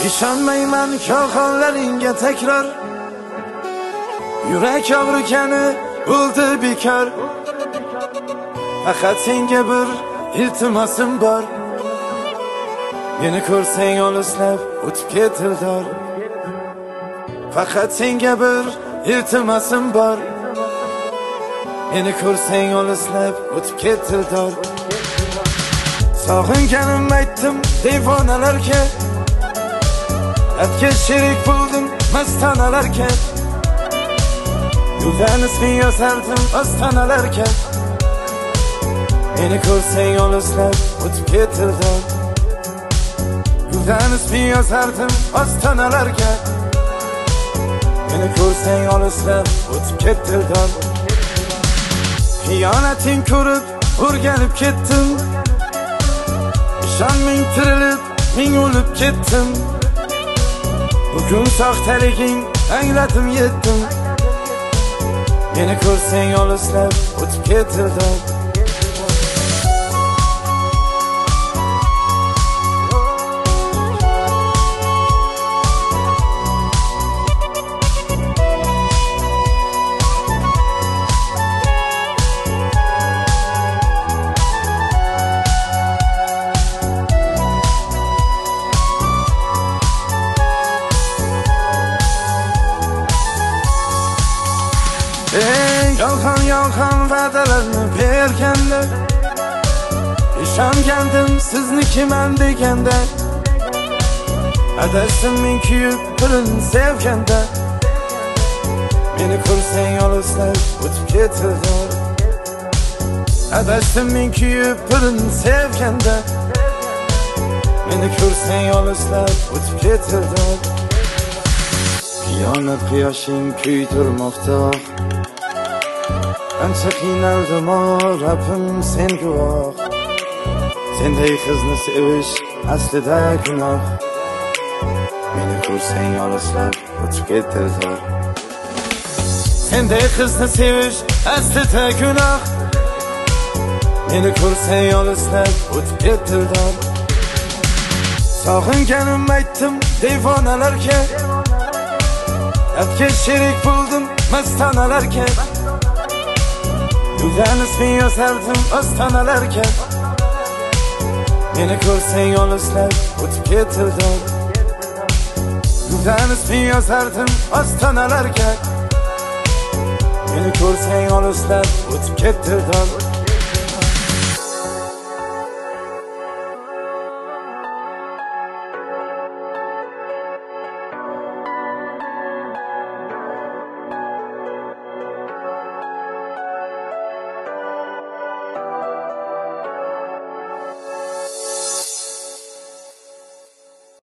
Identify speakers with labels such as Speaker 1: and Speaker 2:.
Speaker 1: ishonmayman ko'rxonlaringga takror. Yurak og'rigani bo'ldi bekor. Faqat senga bir iltimosim bor. Meni ko'rsang olislab o'tib ketildor. Faqat senga bir iltimosim bor. Meni ko'rsang olislab o'tib ketildor. Sog'inganim aytdim devonalarga, atga sherik bo'ldim mastanalarga. Yo'ldan isming yozardim ostanalarga. Meni ko'rsang olislab o'tib ketildor. Yo'ldan isming yozardim ostanalarga. Meni ko'rsang olislab o'tib ketildor. Xiyonating ko'rib o'rganib ketdim. Ishon ming tirilib ming o'lib ketdim. Bugun soxtaliging angladim yetdim. Meni ko'rsang olislab o'tib ketildor. Yolg'on va'dalarni berganda, ishongandim siznikiman deganda. Adashdim men kuyib birini sevganda. Meni ko'rsang olislab o'tib ketildor. Adashdim men kuyib birini sevganda. Meni ko'rsang olislab o'tib ketildor. Xiyonat quyoshing kuydirmoqda. Ancha qiynaldim Rabbim sen guvoh. Senday qizni sevish aslida gunoh. Meni ko'rsang olislab o'tib ketildor. Senday qizni sevish aslida gunoh. Meni ko'rsang olislab o'tib ketildor. Sog'inganim aytdim devonalarga, atga sherik bo'ldim mastanalarga. Yo'ldan isming yozardim ostanalarga. Meni ko'rsang olislab o'tib ketildor. Yo'ldan isming yozardim ostanalarga. Meni ko'rsang olislab o'tib ketildor.